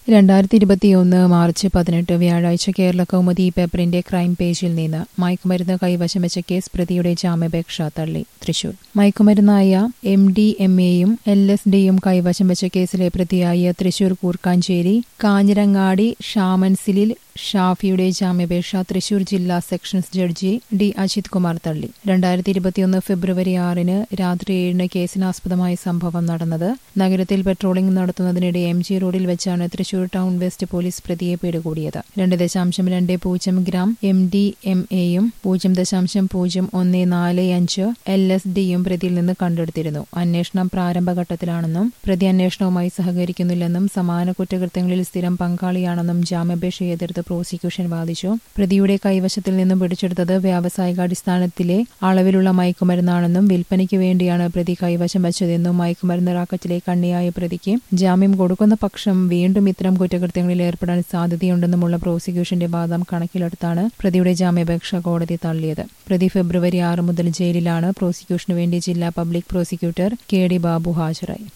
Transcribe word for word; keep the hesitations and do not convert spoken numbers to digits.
രണ്ടായിരത്തി ഇരുപത്തിയൊന്ന് മാർച്ച് പതിനെട്ട് വ്യാഴാഴ്ച കേരള കൗമുദി പേപ്പറിന്റെ ക്രൈം പേജിൽ നിന്ന് മയക്കുമരുന്ന് കൈവശം വെച്ച കേസ് പ്രതിയുടെ ജാമ്യാപേക്ഷ തള്ളി. തൃശൂർ മയക്കുമരുന്നായ എം ഡി എം എയും എൽ എസ് ഡിയും കൈവശം വെച്ച കേസിലെ പ്രതിയായ തൃശൂർ കൂർക്കാഞ്ചേരി കാഞ്ഞിരങ്ങാടി ഷാമൻസിലിൽ ഷാഫിയുടെ ജാമ്യാപേക്ഷ തൃശൂർ ജില്ലാ sessions judge D Ajith Kumar തള്ളി. രണ്ടായിരത്തി ഇരുപത്തിയൊന്ന് ഫെബ്രുവരി ആറിന് രാത്രി ഏഴിന് കേസിനാസ്പദമായ സംഭവം നടന്നത് നഗരത്തിൽ പെട്രോളിംഗ് നടത്തുന്നതിനിടെ എം ജി റോഡിൽ വെച്ചാണ് തൃശൂർ ടൗൺ വെസ്റ്റ് പോലീസ് പ്രതിയെ പിടികൂടിയത്. രണ്ട് ദശാംശം രണ്ട് പൂജ്യം ഗ്രാം എം ഡി എം എയും പൂജ്യം ദശാംശം പൂജ്യം ഒന്ന് നാല് അഞ്ച് എൽ എസ് ഡിയും പ്രതിയിൽ നിന്ന് കണ്ടെടുത്തിരുന്നു. അന്വേഷണം പ്രാരംഭഘട്ടത്തിലാണെന്നും പ്രതി അന്വേഷണവുമായി സഹകരിക്കുന്നില്ലെന്നും സമാന കുറ്റകൃത്യങ്ങളിൽ സ്ഥിരം പങ്കാളിയാണെന്നും ജാമ്യാപേക്ഷയെ എതിർത്ത് പ്രോസിക്യൂഷൻ വാദിച്ചു. പ്രതിയുടെ കൈവശത്തിൽ നിന്നും പിടിച്ചെടുത്തത് വ്യാവസായികാടിസ്ഥാനത്തിലെ അളവിലുള്ള മയക്കുമരുന്നാണെന്നും വിൽപ്പനയ്ക്ക് വേണ്ടിയാണ് പ്രതി കൈവശം വച്ചതെന്നും മയക്കുമരുന്ന് റാക്കറ്റിലെ കണ്ണിയായ പ്രതിക്ക് ജാമ്യം കൊടുക്കുന്ന പക്ഷം വീണ്ടും ഇത്തരം കുറ്റകൃത്യങ്ങളിൽ ഏർപ്പെടാൻ സാധ്യതയുണ്ടെന്നുമുള്ള പ്രോസിക്യൂഷന്റെ വാദം കണക്കിലെടുത്താണ് പ്രതിയുടെ ജാമ്യാപേക്ഷ കോടതി തള്ളിയത്. പ്രതി ഫെബ്രുവരി ആറ് മുതൽ ജയിലിലാണ്. പ്രോസിക്യൂഷനു വേണ്ടി ജില്ലാ public prosecutor K D Babu ഹാജരായി.